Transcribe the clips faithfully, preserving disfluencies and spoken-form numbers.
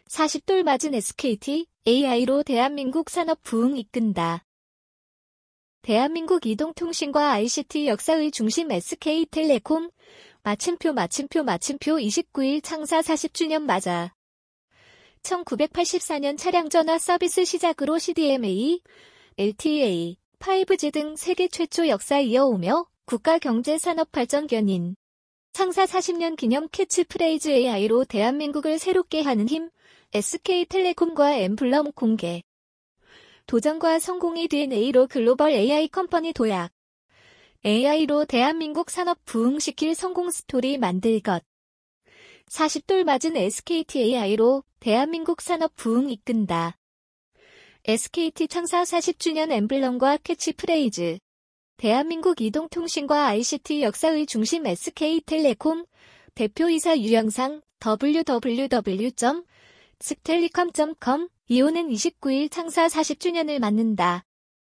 사십 돌 맞은 에스케이티, 에이아이로 대한민국 산업 부흥 이끈다. 대한민국 이동통신과 아이씨티 역사의 중심 에스케이텔레콤, 마침표 마침표 마침표 이십구 일 창사 사십 주년 맞아. 천구백팔십사 년 차량전화 서비스 시작으로 씨디엠에이, 엘티이에이, 파이브지 등 세계 최초 역사 이어오며 국가 경제 산업 발전 견인. 창사 사십 년 기념 캐치프레이즈 에이아이로 대한민국을 새롭게 하는 힘, 에스케이텔레콤과 엠블럼 공개. 도전과 성공의 디엔에이로 글로벌 에이아이 컴퍼니 도약. 에이아이로 대한민국 산업 부흥시킬 성공 스토리 만들 것. 사십 돌 맞은 에스케이티 에이아이로 대한민국 산업 부흥 이끈다. 에스케이티 창사 사십 주년 엠블럼과 캐치프레이즈. 대한민국 이동통신과 아이씨티 역사의 중심 에스케이텔레콤, 대표이사 유영상, 더블유 더블유 더블유 점 스텔리컴 점 컴, 이호는 이십구 일 창사 사십 주년을 맞는다.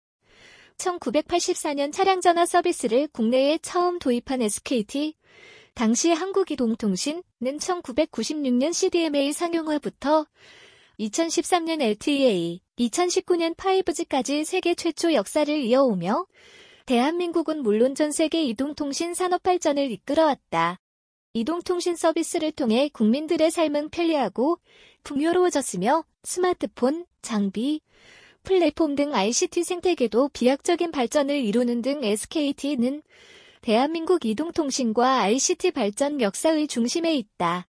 천구백팔십사 년 차량전화 서비스를 국내에 처음 도입한 에스케이티, 당시 한국이동통신은 천구백구십육 년 씨디엠에이 상용화부터 이천십삼 년 엘티이에이, 이천십구 년 파이브지까지 세계 최초 역사를 이어오며 대한민국은 물론 전 세계 이동통신 산업 발전을 이끌어왔다. 이동통신 서비스를 통해 국민들의 삶은 편리하고 풍요로워졌으며 스마트폰, 장비, 플랫폼 등 아이씨티 생태계도 비약적인 발전을 이루는 등 에스케이티는 대한민국 이동통신과 아이씨티 발전 역사의 중심에 있다.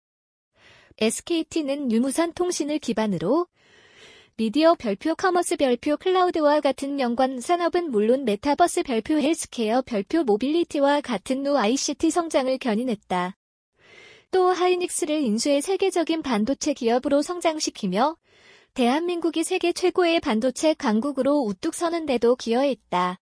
에스케이티는 유무선 통신을 기반으로 미디어 별표, 커머스 별표, 클라우드와 같은 연관 산업은 물론 메타버스 별표, 헬스케어 별표, 모빌리티와 같은 노 아이씨티 성장을 견인했다. 또 하이닉스를 인수해 세계적인 반도체 기업으로 성장시키며 대한민국이 세계 최고의 반도체 강국으로 우뚝 서는 데도 기여했다.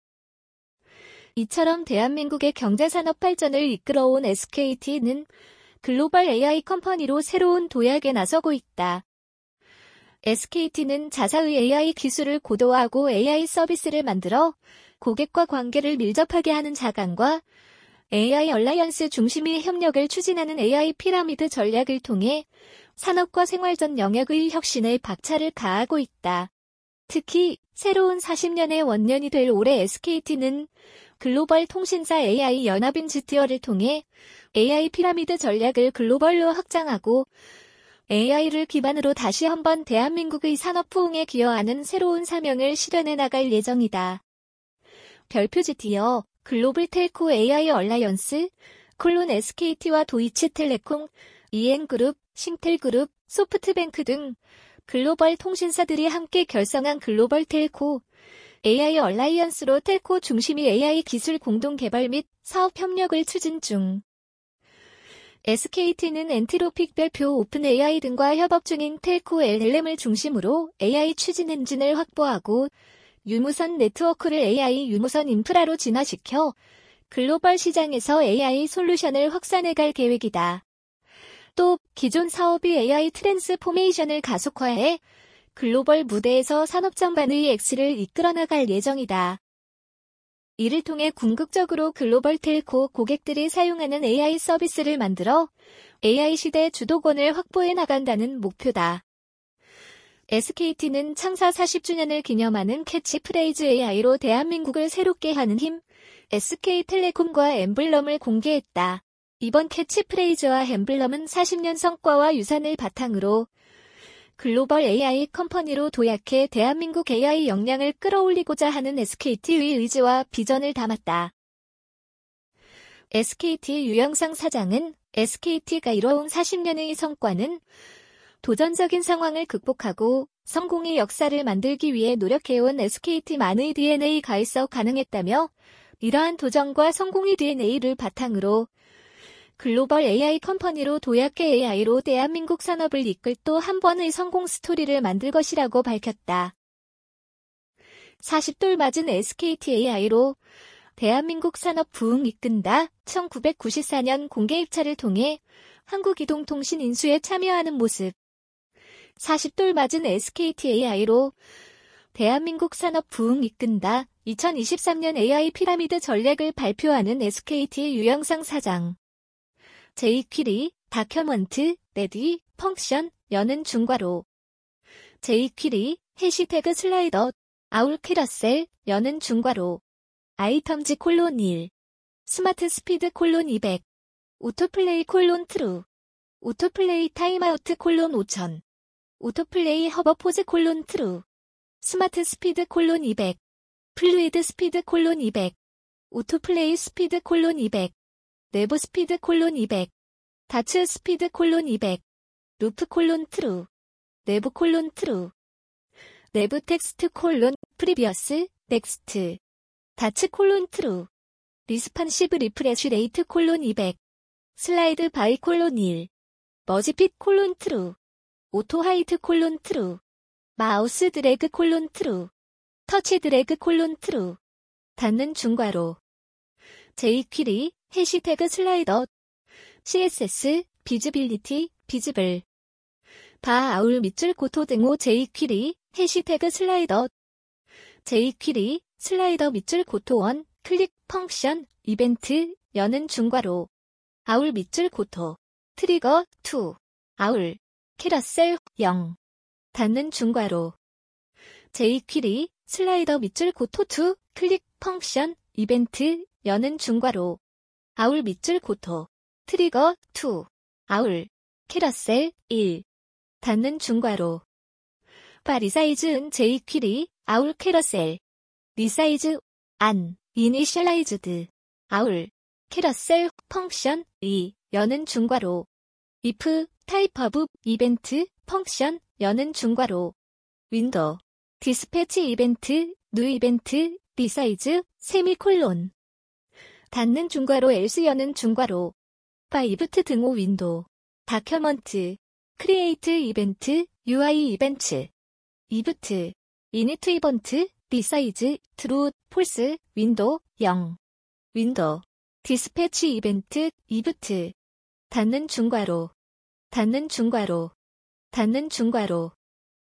이처럼 대한민국의 경제산업 발전을 이끌어온 에스케이티는 글로벌 에이아이 컴퍼니로 새로운 도약에 나서고 있다. 에스케이티는 자사의 에이아이 기술을 고도화하고 에이아이 서비스를 만들어 고객과 관계를 밀접하게 하는 자간과 에이아이 얼라이언스 중심의 협력을 추진하는 에이아이 피라미드 전략을 통해 산업과 생활 전 영역의 혁신에 박차를 가하고 있다. 특히 새로운 사십 년의 원년이 될 올해 에스케이티는 글로벌 통신사 에이아이 연합인 지티어를 통해 에이아이 피라미드 전략을 글로벌로 확장하고 에이아이를 기반으로 다시 한번 대한민국의 산업 부흥에 기여하는 새로운 사명을 실현해 나갈 예정이다. 별표 지티어, 글로벌 텔코 에이아이 얼라이언스, 콜론 에스케이티와 도이치텔레콤, 이엔그룹, 싱텔그룹, 소프트뱅크 등 글로벌 통신사들이 함께 결성한 글로벌 텔코 에이아이 얼라이언스로 텔코 중심의 에이아이 기술 공동 개발 및 사업 협력을 추진 중. 에스케이티는 엔트로픽 별표 오픈에이아이 등과 협업 중인 텔코 엘엘엠을 중심으로 에이아이 추진 엔진을 확보하고 유무선 네트워크를 에이아이 유무선 인프라로 진화시켜 글로벌 시장에서 에이아이 솔루션을 확산해갈 계획이다. 또 기존 사업의 에이아이 트랜스포메이션을 가속화해 글로벌 무대에서 산업 전반의 X를 이끌어 나갈 예정이다. 이를 통해 궁극적으로 글로벌 텔코 고객들이 사용하는 에이아이 서비스를 만들어 에이아이 시대 주도권을 확보해 나간다는 목표다. 에스케이티는 창사 사십 주년을 기념하는 캐치프레이즈 에이아이로 대한민국을 새롭게 하는 힘, 에스케이텔레콤과 엠블럼을 공개했다. 이번 캐치프레이즈와 엠블럼은 사십 년 성과와 유산을 바탕으로 글로벌 에이아이 컴퍼니로 도약해 대한민국 에이아이 역량을 끌어올리고자 하는 에스케이티의 의지와 비전을 담았다. 에스케이티 유영상 사장은 에스케이티가 이뤄온 사십 년의 성과는 도전적인 상황을 극복하고 성공의 역사를 만들기 위해 노력해온 에스케이티만의 디엔에이가 있어 가능했다며 이러한 도전과 성공의 디엔에이를 바탕으로 글로벌 에이아이 컴퍼니로 도약해 에이아이로 대한민국 산업을 이끌 또 한 번의 성공 스토리를 만들 것이라고 밝혔다. 사십 돌 맞은 에스케이티 에이아이로 대한민국 산업 부흥 이끈다. 천구백구십사 년 공개 입찰을 통해 한국이동통신 인수에 참여하는 모습. 사십 돌 맞은 에스케이티 에이아이로 대한민국 산업 부흥 이끈다. 이천이십삼 년 에이아이 피라미드 전략을 발표하는 에스케이티 유영상 사장. 제이퀴리, 다큐먼트, 레디, 펑션, 여는 중괄호. jQuery, 해시태그 슬라이더, 아울 캐러셀, 여는 중괄호. 아이템즈 콜론 일. 스마트 스피드 콜론 이백. 오토플레이 콜론 트루. 오토플레이 타임아우트 콜론 오천. 오토플레이 허버포즈 콜론 트루. 스마트 스피드 콜론 이백. 플루이드 스피드 콜론 이백. 오토플레이 스피드 콜론 이백. 내부 스피드 콜론 이백. 다츠 스피드 콜론 이백. 루프 콜론 트루. 내부 콜론 트루. 내부 텍스트 콜론 프리비어스 넥스트. 다츠 콜론 트루. 리스판시브 리프레쉬 레이트 콜론 이백. 슬라이드 바이 콜론 일. 머지핏 콜론 트루. 오토 하이트 콜론 트루. 마우스 드래그 콜론 트루. 터치 드래그 콜론 트루. 닫는 중괄호. jQuery, 해시태그 슬라이더. 씨에스에스, 비즈빌리티, 비즈블. 바 아울 밑줄 고토 등호 jQuery, 해시태그 슬라이더. jQuery, 슬라이더 밑줄 고토 일, 클릭, 펑션, 이벤트, 여는 중괄호. 아울 밑줄 고토. 트리거, 이. 아울. 캐러셀, 영. 닫는 중괄호. jQuery, 슬라이더 밑줄 고토 이, 클릭, 펑션, 이벤트, 여는 중괄호. 아울 밑줄 고토. 트리거, 이. 아울. 캐러셀, 일. 닫는 중괄호. 바 리사이즈은 jQuery, 아울 캐러셀. 리사이즈, 안, 이니셜라이즈드. 아울. 캐러셀, 펑션, 이, 여는 중괄호. if, 타입 오브, 이벤트, 펑션, 여는 중괄호. 윈도우. 디스패치 이벤트, 뉴 이벤트, 리사이즈, 세미콜론. 닫는 중괄호 else 여는 중괄호. 바 이브트 등호 윈도우. 다큐먼트. 크리에이트 이벤트, 유아이 이벤트. 이브트. 이니트 이벤트, 리사이즈, 트루, 폴스, 윈도우, 영. 윈도우. 디스패치 이벤트, 이브트. 닫는 중괄호. 닫는 중괄호. 닫는 중괄호.